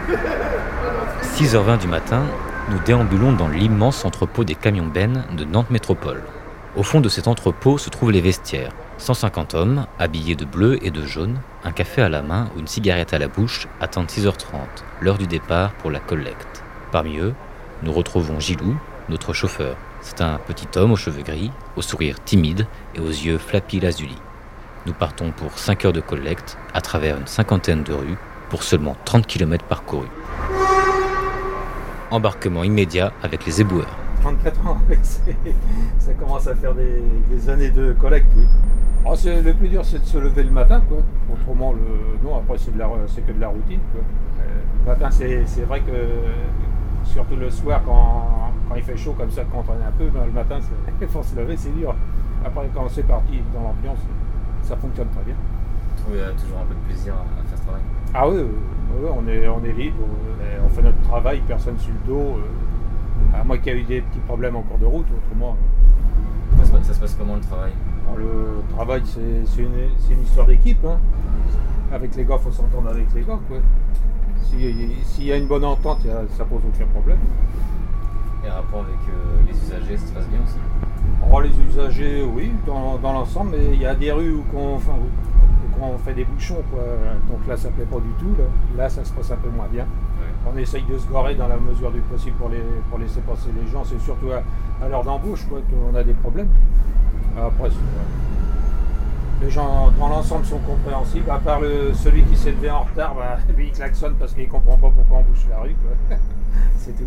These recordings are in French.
6h20 du matin, nous déambulons dans l'immense entrepôt des camions bennes de Nantes Métropole. Au fond de cet entrepôt se trouvent les vestiaires. 150 hommes, habillés de bleu et de jaune, un café à la main ou une cigarette à la bouche, attendent 6h30, l'heure du départ pour la collecte. Parmi eux, nous retrouvons Gilou, notre chauffeur. C'est un petit homme aux cheveux gris, au sourire timide et aux yeux flappis lazuli. Nous partons pour 5 heures de collecte, à travers une cinquantaine de rues, pour seulement 30 km parcourus. Embarquement immédiat avec les éboueurs. 34 ans, ça commence à faire des années de collecte, oui. Alors, le plus dur, c'est de se lever le matin, quoi. Autrement, non, après, c'est que de la routine, quoi. Le matin, c'est vrai que, surtout le soir, quand il fait chaud comme ça, quand on est un peu, le matin, il faut se lever, c'est dur. Après, quand c'est parti dans l'ambiance, ça fonctionne très bien. Vous trouvez toujours un peu de plaisir à faire ce travail? Ah oui, on est libre, on fait notre travail, personne sur le dos. À moins qu'il y ait eu des petits problèmes en cours de route, autrement. Ça se passe comment le travail? Alors, le travail, c'est une histoire d'équipe. Hein. Avec les gars, il faut s'entendre avec les gars, quoi. S'il y a une bonne entente, ça pose aucun problème. Et rapport avec les usagers, ça se passe bien aussi? Alors, les usagers, oui, dans l'ensemble, mais il y a des rues où on fait des bouchons, quoi. Donc là, ça ne plaît pas du tout. Là, ça se passe un peu moins bien. Ouais. On essaye de se garer dans la mesure du possible pour laisser passer les gens. C'est surtout à l'heure d'embauche, quoi, qu'on a des problèmes. Après, les gens dans l'ensemble sont compréhensibles, à part celui qui s'est levé en retard, lui il klaxonne parce qu'il ne comprend pas pourquoi on bouge la rue, quoi. C'est tout.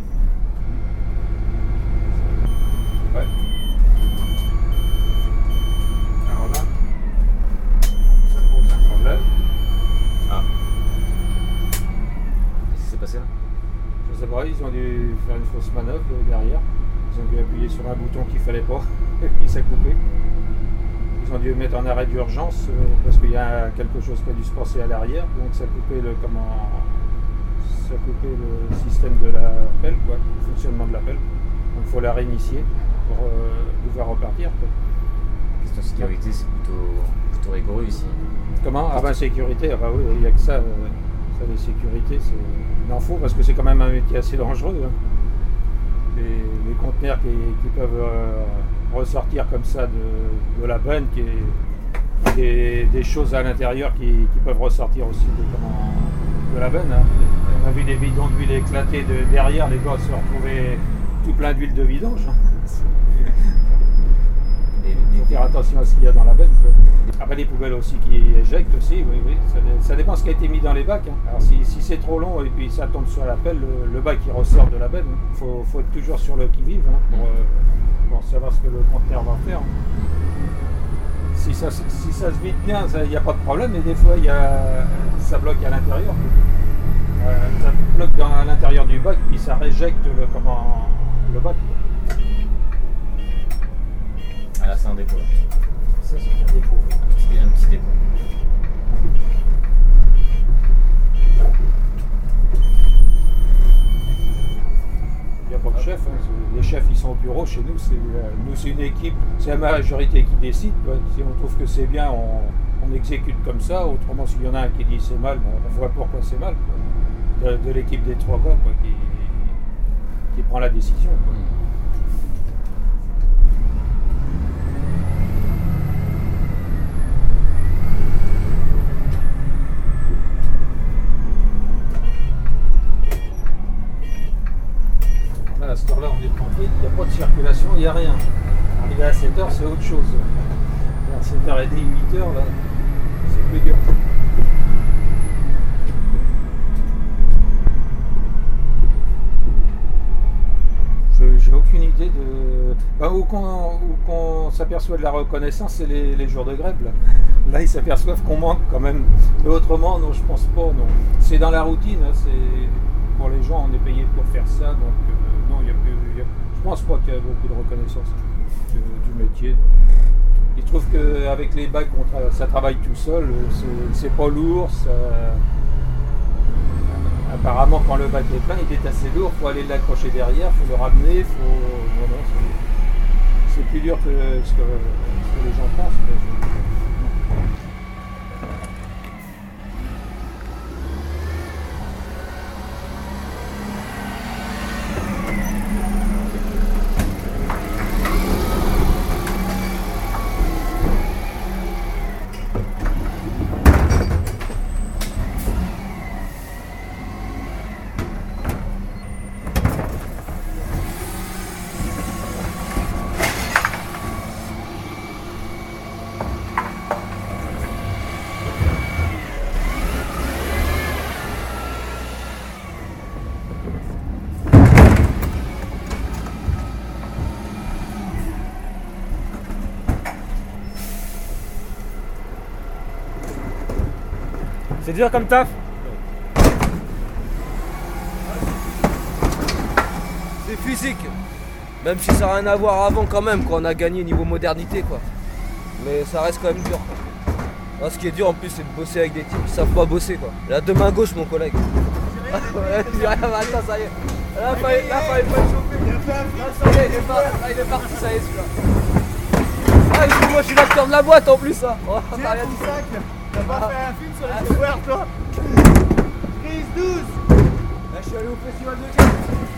Ouais. Alors là, ça pose un problème. Ah. Qu'est-ce qui s'est passé là? Je sais pas, ils ont dû faire une fausse manœuvre derrière. Ils ont dû appuyer sur un bouton qu'il fallait pas, et puis ça a coupé. Ils ont dû mettre en arrêt d'urgence parce qu'il y a quelque chose qui a dû se passer à l'arrière, donc ça a coupé le système de la pelle, quoi, le fonctionnement de la pelle. Donc il faut la réinitier pour pouvoir repartir, quoi. Question sécurité, c'est plutôt rigoureux ici. Comment? Ah ben sécurité, ah ben oui, il n'y a que ça. Ça, les sécurités, il en faut parce que c'est quand même un métier assez dangereux. Hein. Les conteneurs qui peuvent ressortir comme ça de la benne, des choses à l'intérieur qui peuvent ressortir aussi de la benne. Hein. On a vu des bidons d'huile éclatés derrière, les gars se retrouvaient tout plein d'huile de vidange. Il faut faire attention à ce qu'il y a dans la benne. Après les poubelles aussi qui éjectent aussi, oui. Ça dépend ce qui a été mis dans les bacs. Hein. Alors si c'est trop long et puis ça tombe sur la pelle, le bac il ressort de la benne. Il faut être toujours sur le qui-vive hein, pour savoir ce que le conteneur va faire. Si ça se vide bien, il n'y a pas de problème, mais des fois ça bloque à l'intérieur. Ça bloque à l'intérieur du bac, puis ça réjecte le bac. Ah là c'est un dépôt. Ça c'est un dépôt. Un petit dépôt. Il n'y a pas de chef, hein. Les chefs ils sont au bureau, chez nous c'est une équipe, c'est la majorité qui décide. Quoi. Si on trouve que c'est bien, on exécute comme ça, autrement s'il y en a un qui dit c'est mal, on voit pourquoi c'est mal. Quoi. De l'équipe des trois gars quoi, qui prend la décision. Quoi. À cette heure-là, on est tranquille, il n'y a pas de circulation, il n'y a rien. Arrivé à 7h, c'est autre chose. À 7h30, 8h, là, c'est plus dur. J'ai aucune idée de. Où qu'on s'aperçoit de la reconnaissance, c'est les jours de grève. Là, ils s'aperçoivent qu'on manque quand même. Mais autrement, non, je pense pas. Non. C'est dans la routine. Hein, pour les gens, on est payé pour faire ça. Donc, non, je pense pas qu'il y a beaucoup de reconnaissance du métier. Ils trouvent qu'avec les bacs, ça travaille tout seul. C'est pas lourd. Apparemment, quand le bac est plein, il est assez lourd, il faut aller l'accrocher derrière, il faut le ramener, c'est plus dur que ce que les gens pensent. C'est dur comme taf? C'est physique. Même si ça n'a rien à voir avant quand même, quoi. On a gagné niveau modernité, quoi. Mais ça reste quand même dur, quoi. Là, ce qui est dur en plus, c'est de bosser avec des types qui savent pas bosser, quoi. Il a deux mains gauches, mon collègue. Ouais, attends, ça y est. Là, fallait pas le chauffer. Là, ça y est, il est parti, ça y est, celui-là. Ah, moi, je suis l'acteur de la boîte en plus, ça. Oh, t'as rien dit. T'as pas fait un film sur les chauffeurs, toi? Prise 12. Là, je suis allé au festival de Cannes.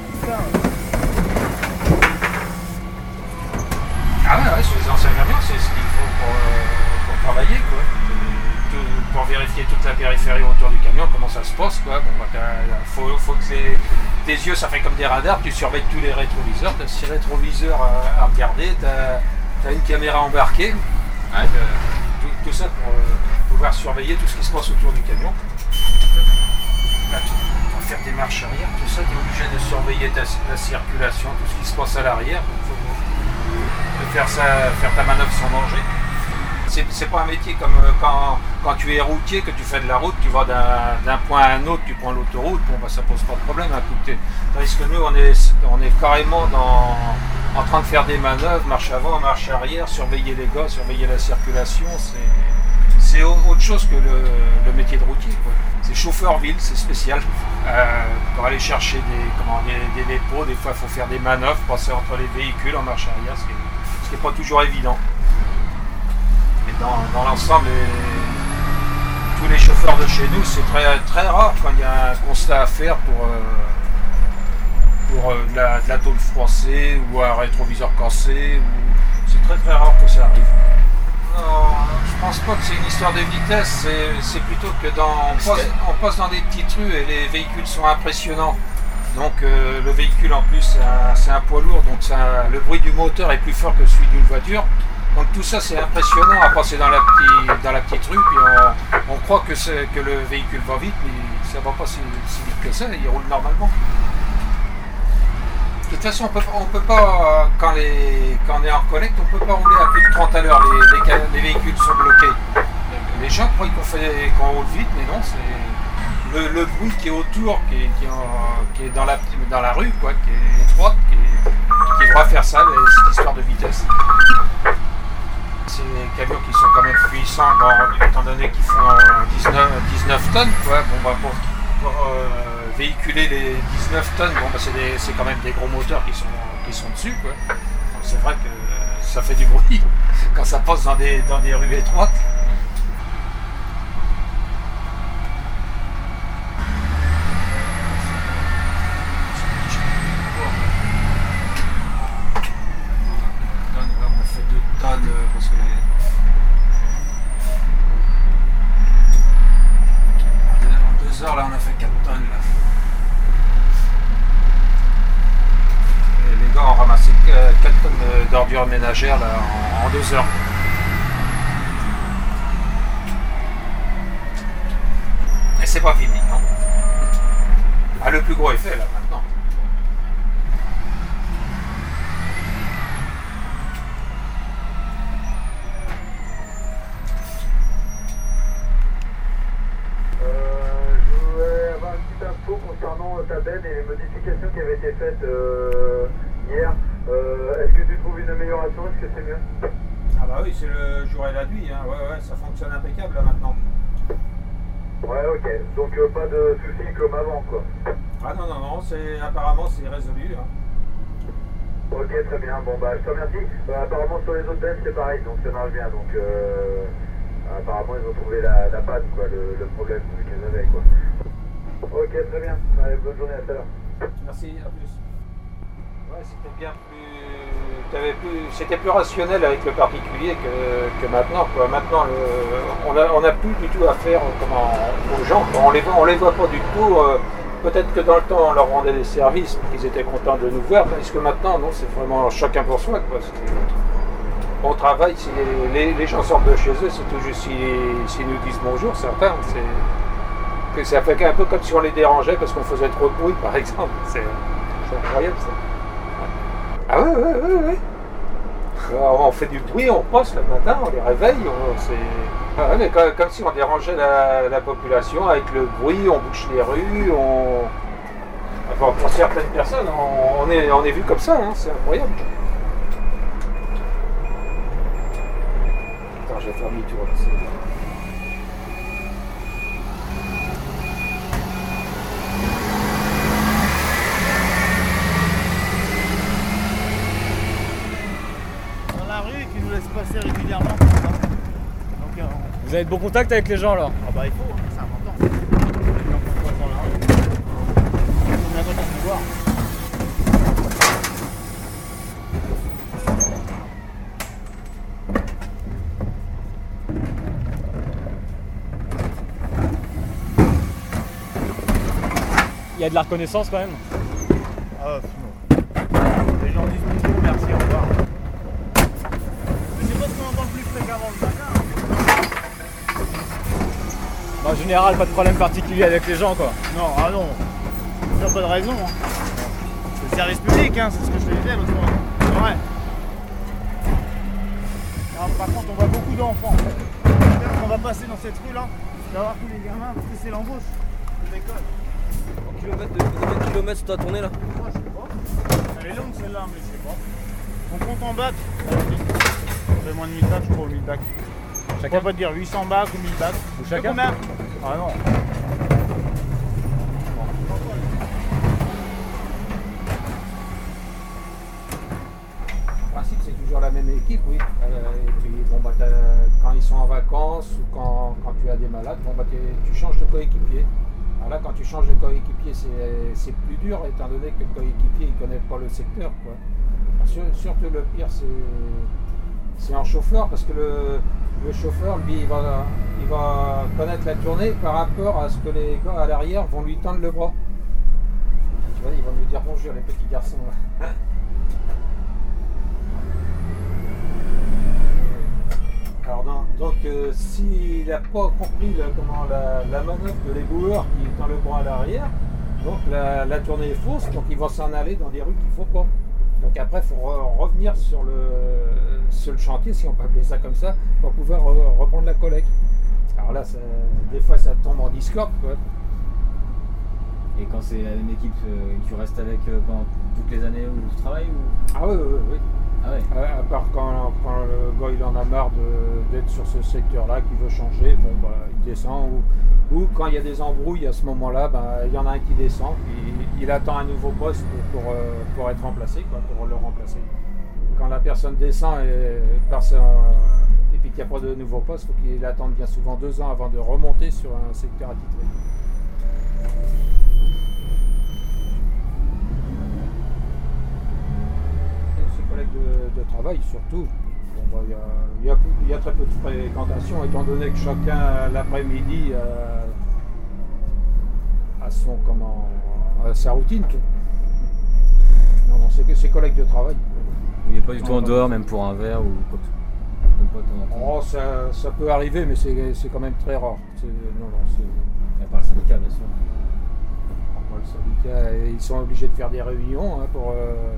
Ah ouais, sur les anciens camions, c'est ce qu'il faut pour travailler, quoi. Pour vérifier toute la périphérie autour du camion, comment ça se passe, quoi. Bon, bah, faut que tes yeux, ça fait comme des radars, tu surveilles tous les rétroviseurs, tu as 6 rétroviseurs à regarder, tu as une caméra embarquée, ouais, tout ça pour pouvoir surveiller tout ce qui se passe autour du camion. Là, pour faire des marches arrière, tout ça, tu es obligé de surveiller la circulation, tout ce qui se passe à l'arrière. Faire ta manœuvre sans danger. C'est pas un métier comme quand tu es routier, que tu fais de la route, tu vas d'un point à un autre, tu prends l'autoroute, bon bah ça pose pas de problème à côté. Tandis que nous on est carrément en train de faire des manœuvres, marche avant, marche arrière, surveiller les gars, surveiller la circulation, c'est autre chose que le métier de routier, quoi. C'est chauffeur-ville, c'est spécial. Pour aller chercher des dépôts, des fois il faut faire des manœuvres, passer entre les véhicules en marche arrière, ce qui n'est pas toujours évident. Mais dans l'ensemble, tous les chauffeurs de chez nous, c'est très, très rare quand il y a un constat à faire pour de la tôle froissée ou un rétroviseur cassé. C'est très très rare que ça arrive. Non, je pense pas que c'est une histoire de vitesse, c'est plutôt que on passe dans des petites rues et les véhicules sont impressionnants. Donc le véhicule en plus c'est un poids lourd, donc le bruit du moteur est plus fort que celui d'une voiture. Donc tout ça c'est impressionnant à passer dans la petite rue, puis on croit que le véhicule va vite, mais ça va pas si vite que ça, il roule normalement. De toute façon, on peut pas, quand on est en collecte, on peut pas rouler à plus de 30 à l'heure, les véhicules sont bloqués. Les gens croient qu'on roule vite, mais non, c'est le bruit qui est autour, qui est dans la rue, quoi, qui est étroite, qui devra faire ça, cette histoire de vitesse. C'est des camions qui sont quand même puissants, bon, étant donné qu'ils font 19 tonnes, quoi. Bon, bah, pour véhiculer les 19 tonnes, bon, bah, c'est quand même des gros moteurs qui sont dessus, quoi. Donc c'est vrai que ça fait du bruit quand ça passe dans des rues étroites. On fait 2 tonnes parce que en 2 heures là on a fait 4 tonnes là. Et les gars ont ramassé 4 tonnes d'ordures ménagères là en 2 heures. Et c'est pas fini, non? Ah, le plus gros est fait là maintenant. Concernant ta benne et les modifications qui avaient été faites hier, est-ce que tu trouves une amélioration? Est-ce que c'est mieux? Ah bah oui, c'est le jour et la nuit, hein. Ouais, ça fonctionne impeccable là maintenant. Ouais, ok, donc pas de soucis comme avant, quoi. Ah non, apparemment c'est résolu. Hein. Ok, très bien, bon bah je te remercie. Apparemment sur les autres bennes c'est pareil, donc ça marche bien, donc apparemment ils ont trouvé la panne, quoi, le problème qu'ils avaient, quoi. Ok, très bien. Allez, bonne journée, à tout à l'heure. Merci, à plus. Ouais, c'était plus rationnel avec le particulier que maintenant, quoi. Maintenant, on a plus du tout à faire aux gens. On les voit pas du tout. Peut-être que dans le temps, on leur rendait des services, qu'ils étaient contents de nous voir, tandis que maintenant, non, c'est vraiment chacun pour soi, quoi. On travaille, si les gens sortent de chez eux, c'est tout juste s'ils nous disent bonjour, certains. Que ça fait un peu comme si on les dérangeait parce qu'on faisait trop de bruit, par exemple. C'est incroyable ça. Ah ouais. Alors, on fait du bruit, on passe le matin, on les réveille, mais comme si on dérangeait la population avec le bruit, on bouche les rues, Enfin, pour certaines personnes, on est vu comme ça, hein, c'est incroyable. Attends, je vais faire demi-tour là. Passer régulièrement comme ça. Donc, vous avez de bons contacts avec les gens alors? Ah bah il faut, c'est important. Donc, on passe dans la rue. On est content de nous voir. Il y a de la reconnaissance quand même? Ah non. Les gens disent bonjour, merci, au revoir. En général, pas de problème particulier avec les gens quoi. Non, ah non. Il n'y a pas de raison. Hein. C'est le service public, hein, c'est ce que je te disais l'autre fois. C'est vrai. Alors, par contre, on voit beaucoup d'enfants. On va passer dans cette rue là, tu vas voir tous les gamins, parce que c'est l'embauche de l'école. Combien de kilomètres tu as tourné là? Moi je sais pas. Elle est longue celle-là, mais je sais pas. On compte en bacs. On fait moins de 1000 bacs, je crois, 1000 bacs. Chacun? On va pas te dire 800 bacs ou 1000 bacs. Ou chacun? Combien? Ah non. En principe, c'est toujours la même équipe, oui. Et puis, bon, bah, quand ils sont en vacances ou quand tu as des malades, bon, bah, tu changes de coéquipier. Alors là, quand tu changes de coéquipier, c'est plus dur, étant donné que le coéquipier ne connaît pas le secteur, quoi. Surtout le pire, c'est en chauffeur, parce que le chauffeur, lui, il va connaître la tournée par rapport à ce que les gars à l'arrière vont lui tendre le bras. Tu vois, ils vont lui dire bonjour, les petits garçons. Là. Alors donc s'il n'a pas compris la manœuvre de l'éboueur qui tend le bras à l'arrière, donc la tournée est fausse, donc il va s'en aller dans des rues qu'il ne faut pas. Donc après, il faut revenir sur le chantier, si on peut appeler ça comme ça, pour pouvoir reprendre la collecte. Alors là, des fois, ça tombe en discorde, quoi. Et quand c'est la même équipe, tu restes avec pendant toutes les années où tu travailles ou... Ah oui. Ah ouais. À part quand le gars il en a marre d'être sur ce secteur-là, qu'il veut changer, bon bah il descend. Ou quand il y a des embrouilles à ce moment-là, bah, il y en a un qui descend, puis il attend un nouveau poste pour être remplacé, quoi, pour le remplacer. Quand la personne descend et puis qu'il n'y a pas de nouveau poste, il faut qu'il attende bien souvent 2 ans avant de remonter sur un secteur attitré. De travail surtout. Bon, bah, il y a très peu de fréquentation étant donné que chacun l'après-midi a sa routine. Non, c'est collègues de travail. Il n'y a pas du tout en dehors, même pour un verre ou quoi que ce soit. Ça peut arriver, mais c'est quand même très rare. À part le syndicat, bien sûr. Le syndicat, ils sont obligés de faire des réunions pour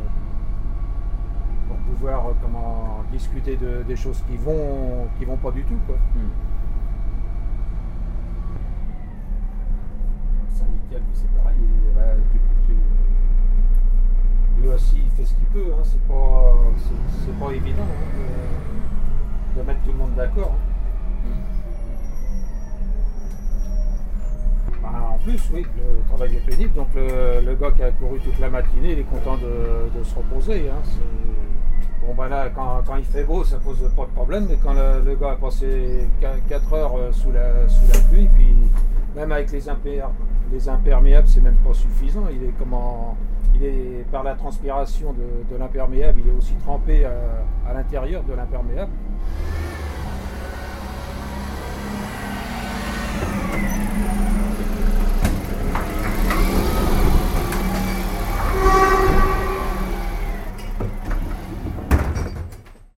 pouvoir discuter des choses qui vont pas du tout, quoi. Le syndical, c'est pareil. Lui aussi, il fait ce qu'il peut. Hein. C'est pas évident de mettre tout le monde d'accord. Hein. En plus, oui, le travail est pénible. Donc le gars qui a couru toute la matinée, il est content de se reposer. Hein. Bon ben là, quand il fait beau, ça pose pas de problème, mais quand le gars a passé 4 heures sous la pluie, puis même avec les imperméables, c'est même pas suffisant. Il est par la transpiration de l'imperméable, il est aussi trempé à l'intérieur de l'imperméable.